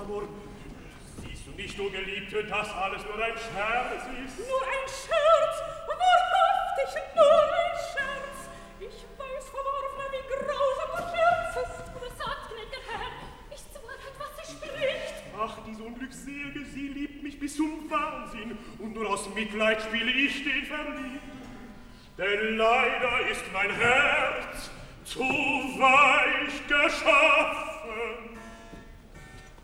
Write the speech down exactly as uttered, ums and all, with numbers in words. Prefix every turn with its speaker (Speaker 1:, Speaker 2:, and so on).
Speaker 1: Amor. Siehst du nicht, o Geliebte, dass alles nur ein Scherz ist?
Speaker 2: Nur ein Scherz? Wahrhaftig, nur ein Scherz. Ich weiß, verworfener, wie grausam der Scherz ist.
Speaker 3: Aber sagt, gnädiger Herr, ist's Wahrheit, was sie spricht?
Speaker 1: Ach, diese Unglückselige, sie liebt mich bis zum Wahnsinn, und nur aus Mitleid spiele ich den Verliebten. Denn leider ist mein Herz zu weich geschaffen.